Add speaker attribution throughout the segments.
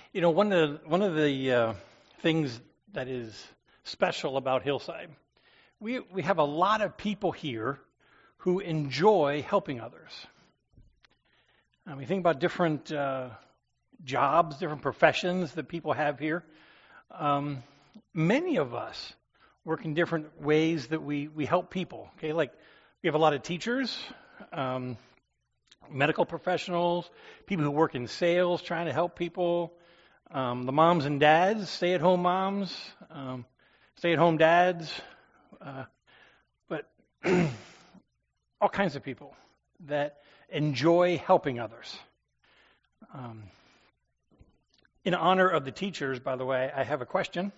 Speaker 1: You know, one of the things that is special about Hillside, we have a lot of people here who enjoy helping others. We think about different jobs, different professions that people have here. Many of us work in different ways that we help people. Okay, like we have a lot of teachers, medical professionals, people who work in sales trying to help people. The moms and dads, stay-at-home moms, stay-at-home dads, but all kinds of people that enjoy helping others. In honor of the teachers, by the way, I have a question.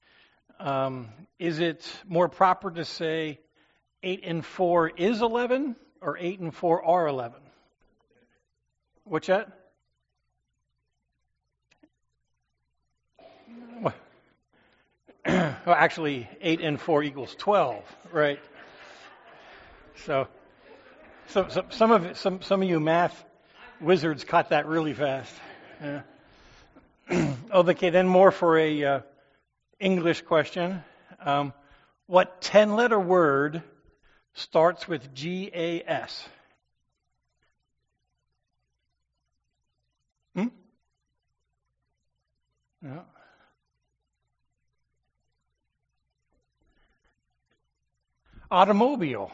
Speaker 1: Is it more proper to say 8 and 4 is 11 or 8 and 4 are 11? What's that? Well, actually, 8 and 4 equals 12, right? So some of you math wizards caught that really fast. Yeah. Okay, then more for a English question. What 10-letter word starts with GAS? No. Automobile.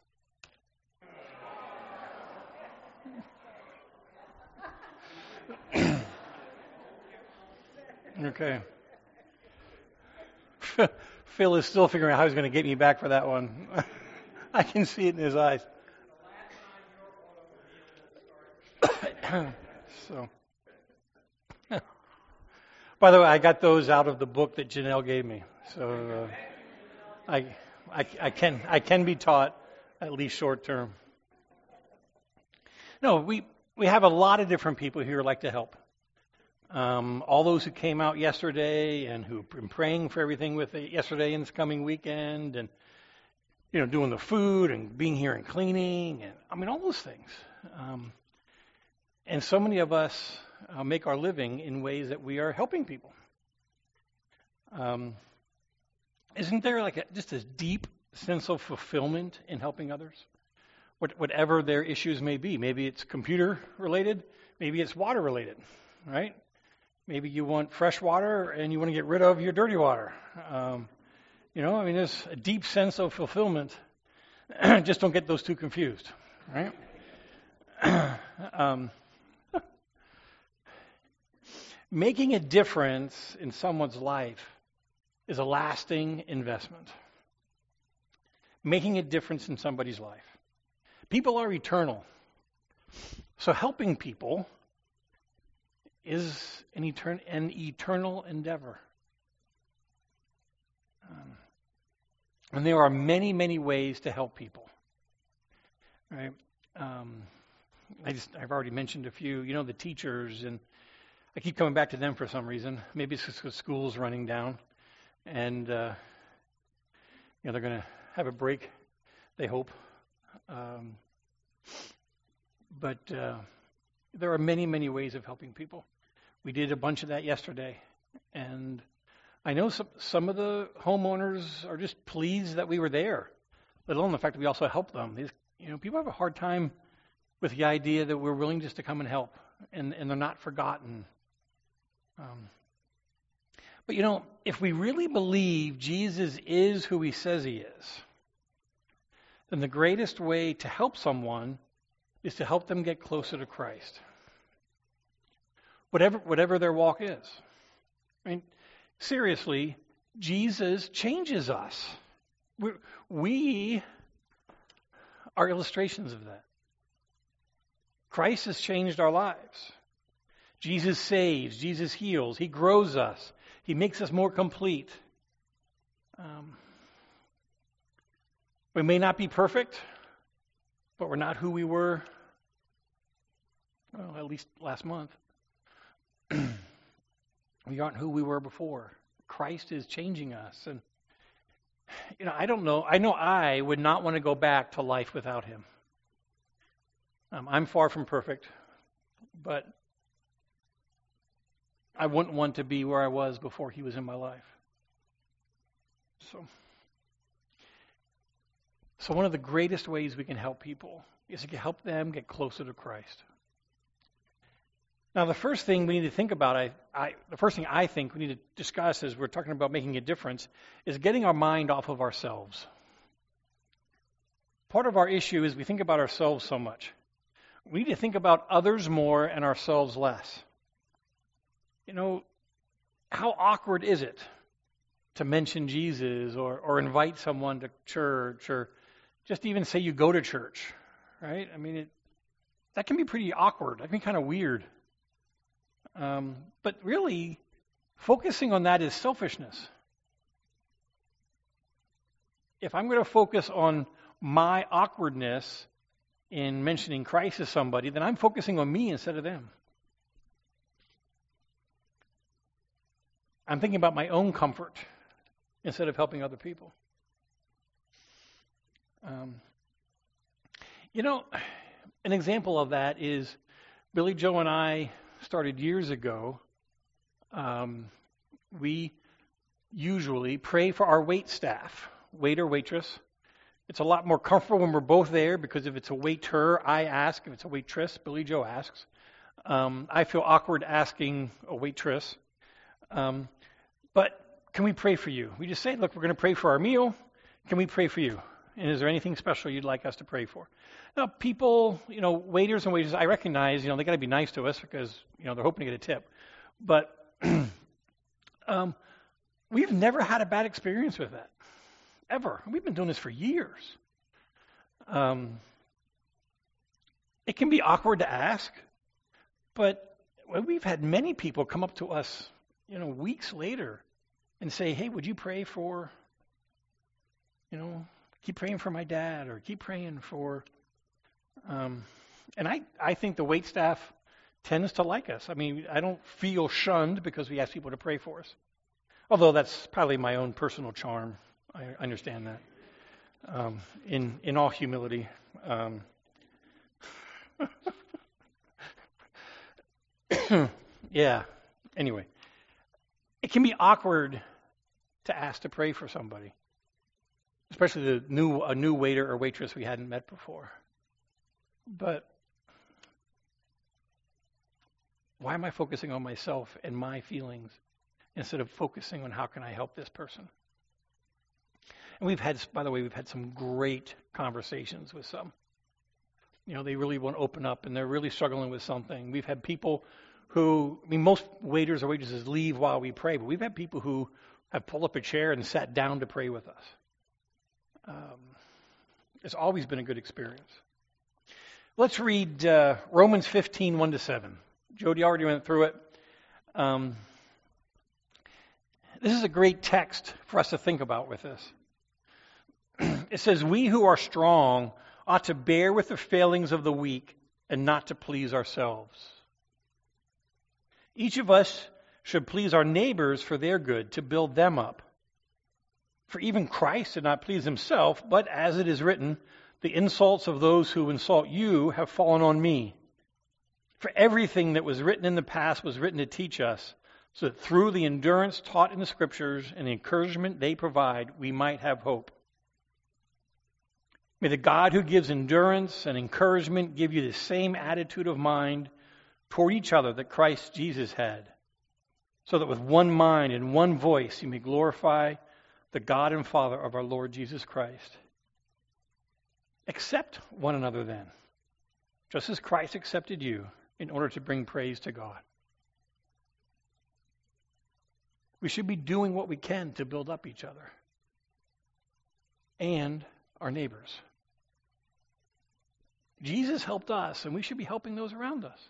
Speaker 1: Okay. Phil is still figuring out how he's going to get me back for that one. I can see it in his eyes. So, by the way, I got those out of the book that Janelle gave me. So I can be taught, at least short term. No, we have a lot of different people here who like to help. All those who came out yesterday and who've been praying for everything with it yesterday and this coming weekend, and doing the food and being here and cleaning, and all those things. And so many of us make our living in ways that we are helping people. Isn't there just a deep sense of fulfillment in helping others? Whatever their issues may be. Maybe it's computer related. Maybe it's water related, right? Maybe you want fresh water and you want to get rid of your dirty water. There's a deep sense of fulfillment. Just don't get those two confused, right? Making a difference in someone's life is a lasting investment. Making a difference in somebody's life. People are eternal. So helping people is an eternal endeavor. And there are many, many ways to help people. Right? I've already mentioned a few. The teachers, and I keep coming back to them for some reason. Maybe it's because school's running down, and they're going to have a break, they hope. But there are many, many ways of helping people. We did a bunch of that yesterday, and I know some of the homeowners are just pleased that we were there, let alone the fact that we also helped them. People have a hard time with the idea that we're willing just to come and help, and they're not forgotten. But if we really believe Jesus is who he says he is, then the greatest way to help someone is to help them get closer to Christ. Whatever their walk is. Seriously, Jesus changes us. We are illustrations of that. Christ has changed our lives. Jesus saves. Jesus heals. He grows us. He makes us more complete. We may not be perfect, but we're not who we were, at least last month. We aren't who we were before. Christ is changing us. And, I don't know. I know I would not want to go back to life without him. I'm far from perfect, but I wouldn't want to be where I was before he was in my life. So one of the greatest ways we can help people is to help them get closer to Christ. Now, the first thing we need to think about, the first thing I think we need to discuss as we're talking about making a difference, is getting our mind off of ourselves. Part of our issue is we think about ourselves so much. We need to think about others more and ourselves less. You know, how awkward is it to mention Jesus or invite someone to church or just even say you go to church, right? I mean, that can be pretty awkward. That can be kind of weird. But really, focusing on that is selfishness. If I'm going to focus on my awkwardness in mentioning Christ to somebody, then I'm focusing on me instead of them. I'm thinking about my own comfort instead of helping other people. An example of that is Billy Joe and I started years ago. We usually pray for our wait staff, waiter, waitress. It's a lot more comfortable when we're both there because if it's a waiter, I ask. If it's a waitress, Billy Joe asks. I feel awkward asking a waitress. But can we pray for you? We just say, look, we're going to pray for our meal. Can we pray for you? And is there anything special you'd like us to pray for? Now, people, waiters and waitresses, I recognize, they got to be nice to us because, they're hoping to get a tip. But we've never had a bad experience with that, ever. We've been doing this for years. It can be awkward to ask, but we've had many people come up to us, weeks later and say, hey, would you pray for, keep praying for my dad or keep praying for, and I think the wait staff tends to like us. I mean, I don't feel shunned because we ask people to pray for us. Although that's probably my own personal charm. I understand that. In all humility. Yeah. Anyway. It can be awkward to ask to pray for somebody. Especially a new waiter or waitress we hadn't met before. But why am I focusing on myself and my feelings instead of focusing on how can I help this person? And we've had some great conversations with some. They really want to open up and they're really struggling with something. We've had people who, most waiters or waitresses leave while we pray, but we've had people who have pulled up a chair and sat down to pray with us. It's always been a good experience. Let's read Romans 15, 1-7. Jody already went through it. This is a great text for us to think about with this. It says, we who are strong ought to bear with the failings of the weak and not to please ourselves. Each of us should please our neighbors for their good, to build them up. For even Christ did not please himself, but as it is written, the insults of those who insult you have fallen on me. For everything that was written in the past was written to teach us, so that through the endurance taught in the Scriptures and the encouragement they provide, we might have hope. May the God who gives endurance and encouragement give you the same attitude of mind toward each other that Christ Jesus had, so that with one mind and one voice you may glorify the God and Father of our Lord Jesus Christ. Accept one another then, just as Christ accepted you, in order to bring praise to God. We should be doing what we can to build up each other and our neighbors. Jesus helped us, and we should be helping those around us.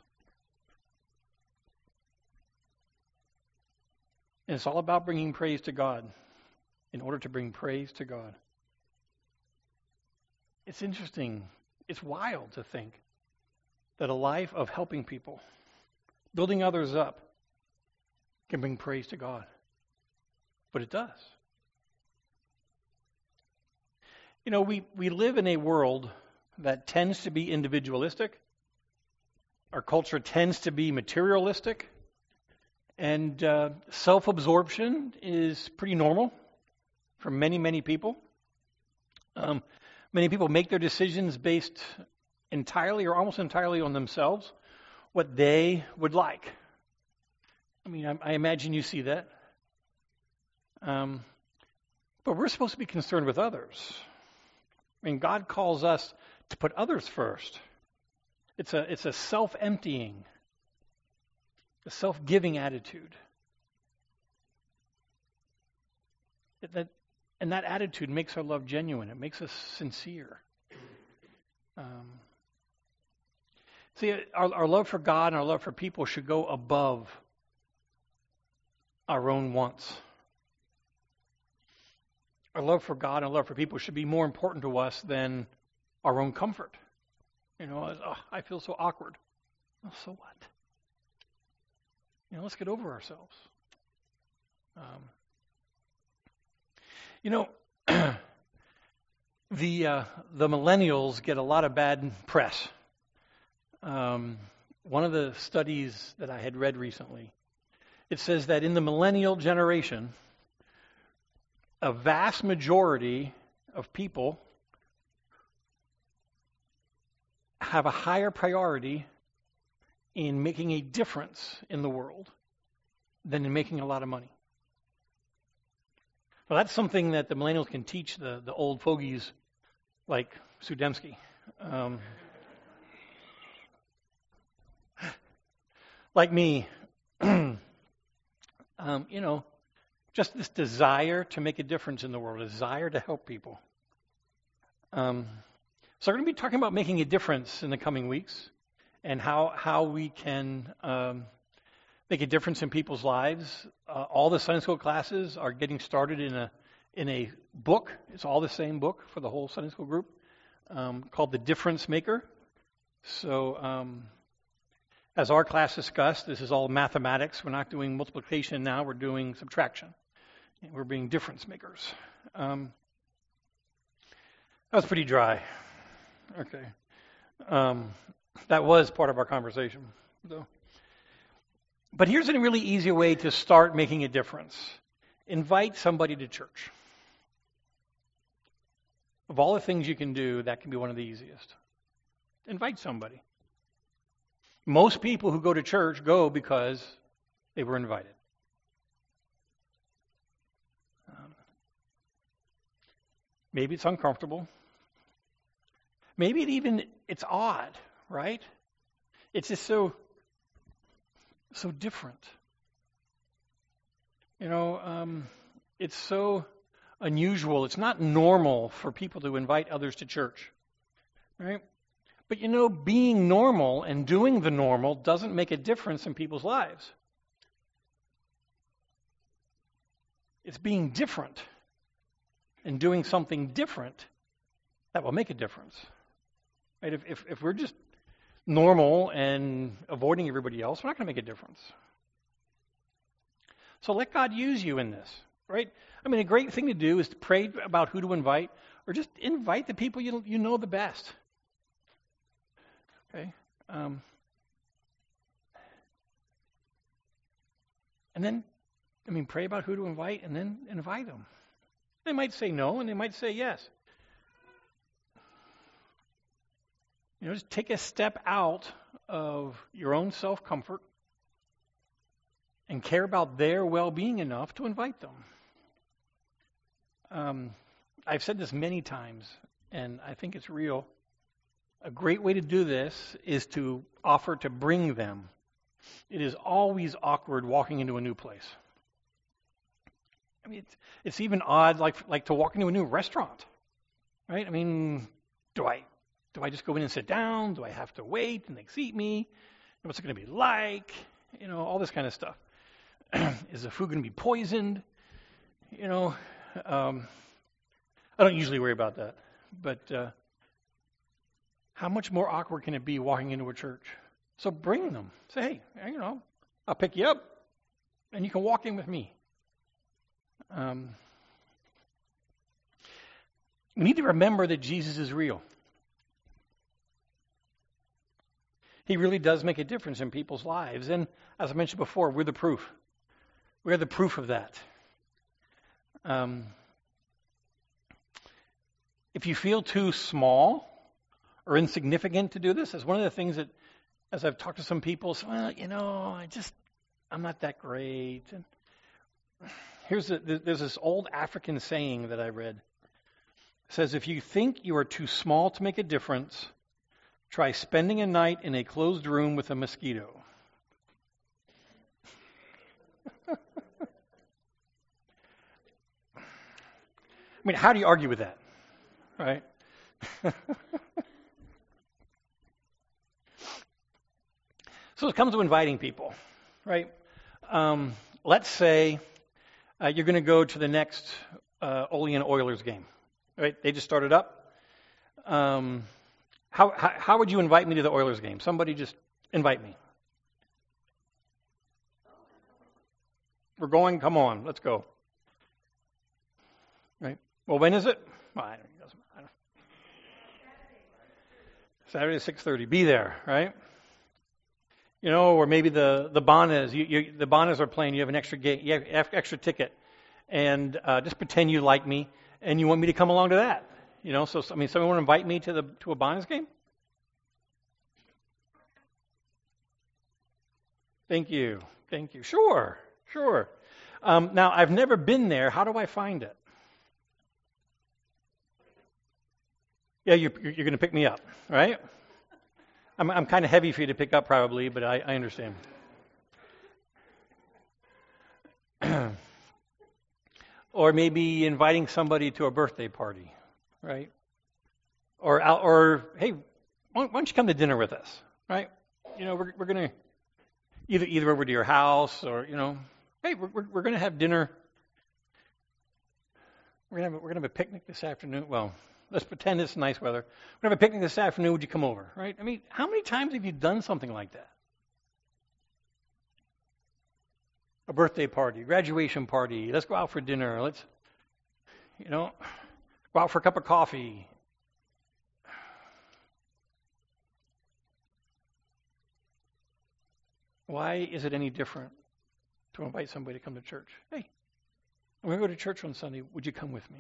Speaker 1: And it's all about bringing praise to God in order to bring praise to God. It's interesting. It's wild to think that a life of helping people, building others up, can bring praise to God. But it does. We live in a world that tends to be individualistic. Our culture tends to be materialistic. And self-absorption is pretty normal for many, many people. Many people make their decisions based entirely or almost entirely on themselves, what they would like. I mean, I imagine you see that. But we're supposed to be concerned with others. I mean, God calls us to put others first. It's a self-emptying, a self-giving attitude. And that attitude makes our love genuine. It makes us sincere. See, our love for God and our love for people should go above our own wants. Our love for God and our love for people should be more important to us than our own comfort. You know, I feel so awkward. Well, so what? You know, let's get over ourselves. You know, the millennials get a lot of bad press. One of the studies that I had read recently, it says that in the millennial generation, a vast majority of people have a higher priority in making a difference in the world than in making a lot of money. Well, that's something that the millennials can teach the old fogies like Sue Dembski. Like me, you know, just this desire to make a difference in the world, a desire to help people. So we're going to be talking about making a difference in the coming weeks and how we can make a difference in people's lives. All the Sunday school classes are getting started in a book. It's all the same book for the whole Sunday school group called The Difference Maker. So as our class discussed, this is all mathematics. We're not doing multiplication now. We're doing subtraction. We're being difference makers. That was pretty dry. Okay. That was part of our conversation. So. But here's a really easy way to start making a difference. Invite somebody to church. Of all the things you can do, that can be one of the easiest. Invite somebody. Most people who go to church go because they were invited. Maybe it's uncomfortable. Maybe it's odd, right? It's just so different. You know, it's so unusual. It's not normal for people to invite others to church, right? But you know, being normal and doing the normal doesn't make a difference in people's lives. It's being different and doing something different that will make a difference. Right? If we're just normal and avoiding everybody else, we're not going to make a difference. So let God use you in this, right? I mean, a great thing to do is to pray about who to invite, or just invite the people you know the best. Okay? And then, pray about who to invite, and then invite them. They might say no, and they might say yes. You know, just take a step out of your own self-comfort and care about their well-being enough to invite them. I've said this many times, and I think it's real. A great way to do this is to offer to bring them. It is always awkward walking into a new place. I mean, it's even odd, like to walk into a new restaurant, right? I mean, do I just go in and sit down? Do I have to wait and they seat me? What's it going to be like? You know, all this kind of stuff. Is the food going to be poisoned? You know, I don't usually worry about that. But how much more awkward can it be walking into a church? So bring them. Say, hey, you know, I'll pick you up, and you can walk in with me. We need to remember that Jesus is real. He really does make a difference in people's lives. And as I mentioned before, we're the proof. We have the proof of that. If you feel too small or insignificant to do this, it's one of the things that, as I've talked to some people, say, well, I'm not that great. And there's this old African saying that I read. It says, if you think you are too small to make a difference, try spending a night in a closed room with a mosquito. I mean, how do you argue with that? Right? So it comes to inviting people, right? Let's say you're going to go to the next Olean Oilers game, right? They just started up. How would you invite me to the Oilers game? Somebody just invite me. We're going. Come on, let's go. Right? Well, when is it? Well, I don't. Saturday 6:30. Be there, right? Or maybe the Bonas. The Bonas are playing. You have an extra game. You have extra ticket, and just pretend you like me, and you want me to come along to that. So someone want to invite me to a Bonas game? Thank you. Sure. Now I've never been there. How do I find it? Yeah, you're going to pick me up, right? I'm kind of heavy for you to pick up probably, but I understand. Or maybe inviting somebody to a birthday party, right? Or hey, why don't you come to dinner with us, right? We're going to either over to your house or hey, we're going to have dinner. We're going to have a picnic this afternoon. Well, let's pretend it's nice weather. We're going to have a picnic this afternoon. Would you come over? Right? I mean, how many times have you done something like that? A birthday party, graduation party. Let's go out for dinner. Let's, go out for a cup of coffee. Why is it any different to invite somebody to come to church? Hey, I'm going to go to church on Sunday. Would you come with me?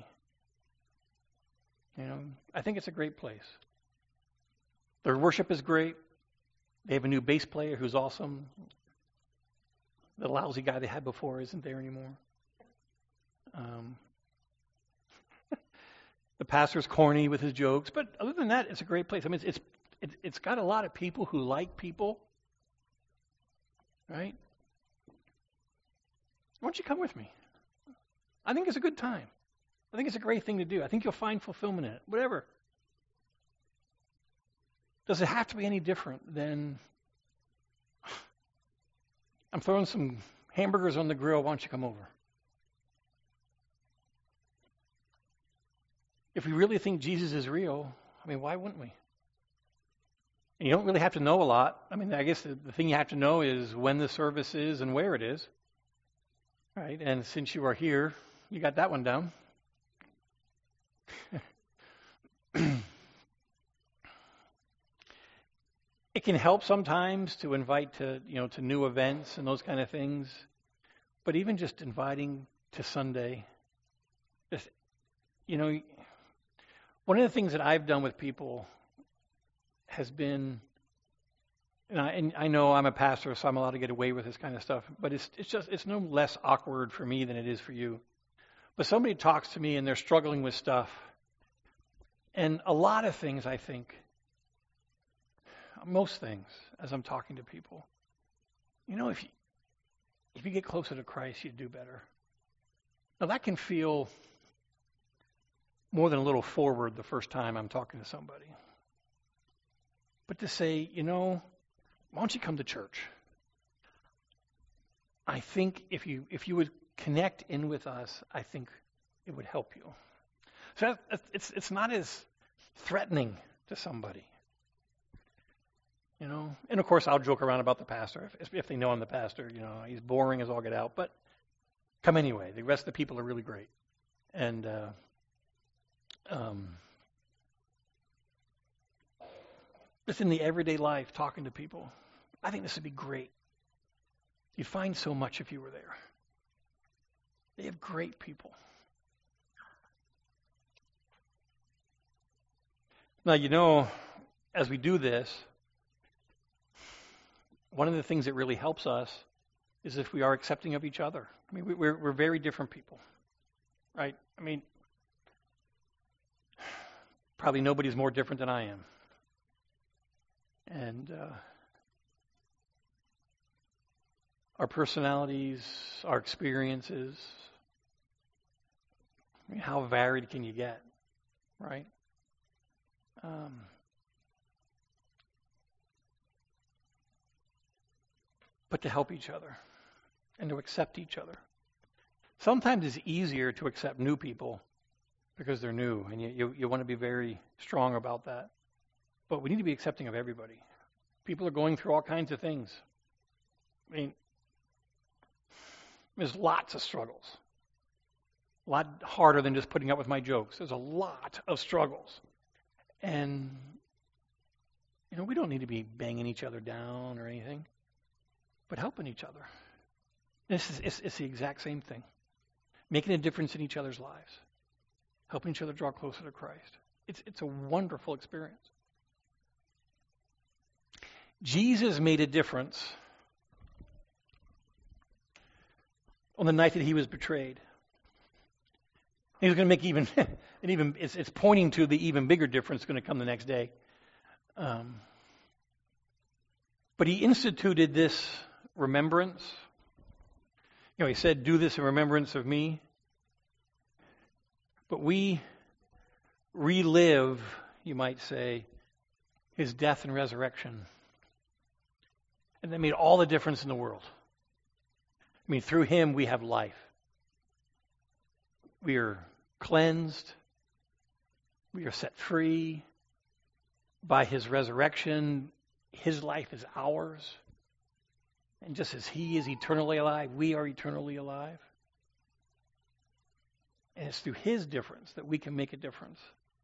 Speaker 1: I think it's a great place. Their worship is great. They have a new bass player who's awesome. The lousy guy they had before isn't there anymore. The pastor's corny with his jokes, but other than that, it's a great place. I mean, it's got a lot of people who like people, right? Why don't you come with me? I think it's a good time. I think it's a great thing to do. I think you'll find fulfillment in it. Whatever. Does it have to be any different than I'm throwing some hamburgers on the grill, why don't you come over? If we really think Jesus is real, I mean, why wouldn't we? And you don't really have to know a lot. I mean, I guess the thing you have to know is when the service is and where it is. Right? And since you are here, you got that one down. It can help sometimes to invite to new events and those kind of things, but even just inviting to Sunday, one of the things that I've done with people has been, and I know I'm a pastor, so I'm allowed to get away with this kind of stuff, but it's no less awkward for me than it is for you. But somebody talks to me and they're struggling with stuff. And a lot of things, I think, most things, as I'm talking to people, if you get closer to Christ, you do better. Now that can feel more than a little forward the first time I'm talking to somebody. But to say, why don't you come to church? I think if you would connect in with us, I think it would help you. So it's not as threatening to somebody. And of course I'll joke around about the pastor. If they know I'm the pastor, he's boring as all get out, but come anyway. The rest of the people are really great. And just in the everyday life, talking to people, I think this would be great. You'd find so much if you were there. They have great people. Now, as we do this, one of the things that really helps us is if we are accepting of each other. I mean, we're very different people, right? I mean, probably nobody's more different than I am. And our personalities, our experiences, I mean, how varied can you get, right? But to help each other and to accept each other. Sometimes it's easier to accept new people because they're new, and you want to be very strong about that. But we need to be accepting of everybody. People are going through all kinds of things. I mean, there's lots of struggles. A lot harder than just putting up with my jokes. There's a lot of struggles. And, we don't need to be banging each other down or anything, but helping each other. It's the exact same thing. Making a difference in each other's lives. Helping each other draw closer to Christ. It's a wonderful experience. Jesus made a difference on the night that he was betrayed. He was going to make it's pointing to the even bigger difference going to come the next day. But he instituted this remembrance. He said, "Do this in remembrance of me." But we relive, you might say, his death and resurrection. And that made all the difference in the world. I mean, through him we have life. We are cleansed. We are set free. By his resurrection, his life is ours. And just as he is eternally alive, we are eternally alive. And it's through his difference that we can make a difference.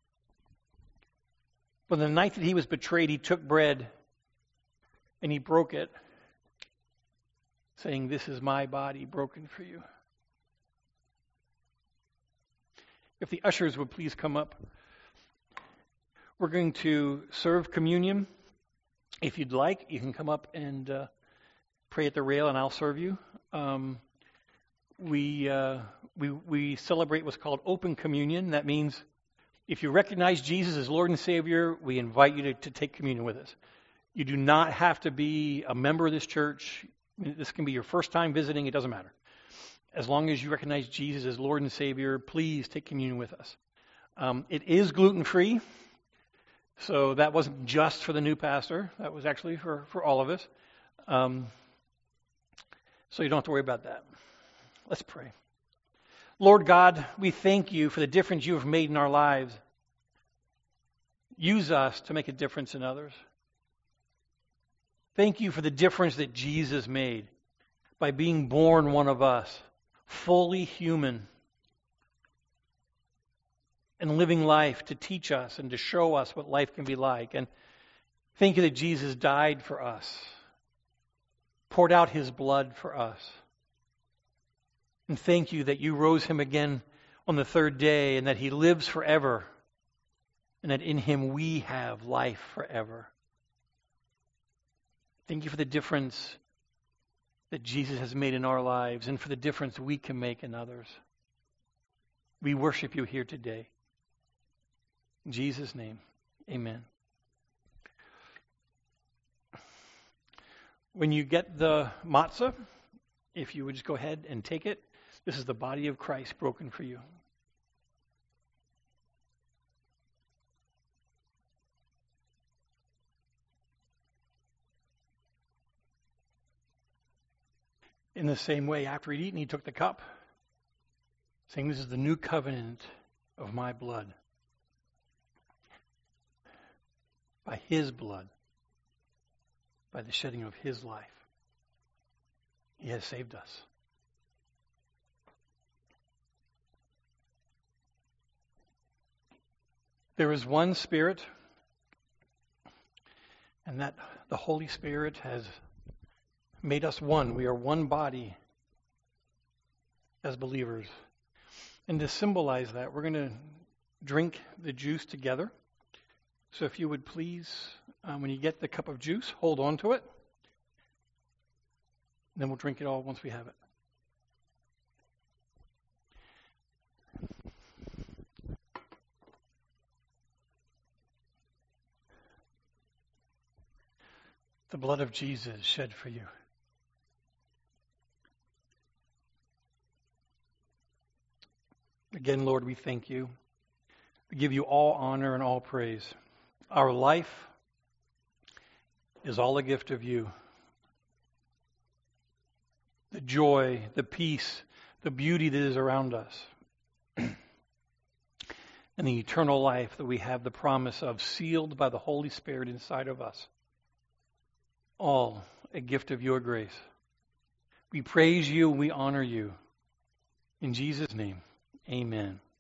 Speaker 1: But the night that he was betrayed, he took bread and he broke it, saying, "This is my body broken for you." If the ushers would please come up. We're going to serve communion. If you'd like, you can come up and pray at the rail, and I'll serve you. We celebrate what's called open communion. That means if you recognize Jesus as Lord and Savior, we invite you to take communion with us. You do not have to be a member of this church. This can be your first time visiting. It doesn't matter. As long as you recognize Jesus as Lord and Savior, please take communion with us. It is gluten-free, so that wasn't just for the new pastor. That was actually for all of us. So you don't have to worry about that. Let's pray. Lord God, we thank you for the difference you have made in our lives. Use us to make a difference in others. Thank you for the difference that Jesus made by being born one of us, fully human, and living life to teach us and to show us what life can be like. And thank you that Jesus died for us, poured out his blood for us. And thank you that you rose him again on the third day and that he lives forever and that in him we have life forever. Thank you for the difference that Jesus has made in our lives and for the difference we can make in others. We worship you here today. In Jesus' name, amen. When you get the matzah, if you would just go ahead and take it, this is the body of Christ broken for you. In the same way, after he'd eaten, he took the cup, saying, "This is the new covenant of my blood." By his blood, by the shedding of his life, he has saved us. There is one Spirit, and that the Holy Spirit has made us one. We are one body. as believers. And to symbolize that, we're going to drink the juice together. So if you would please, when you get the cup of juice, hold on to it. Then we'll drink it all once we have it. The blood of Jesus shed for you. Again, Lord, we thank you. We give you all honor and all praise. Our life is all a gift of you. The joy, the peace, the beauty that is around us, and the eternal life that we have the promise of, sealed by the Holy Spirit inside of us. All a gift of your grace. We praise you and we honor you. In Jesus' name, amen.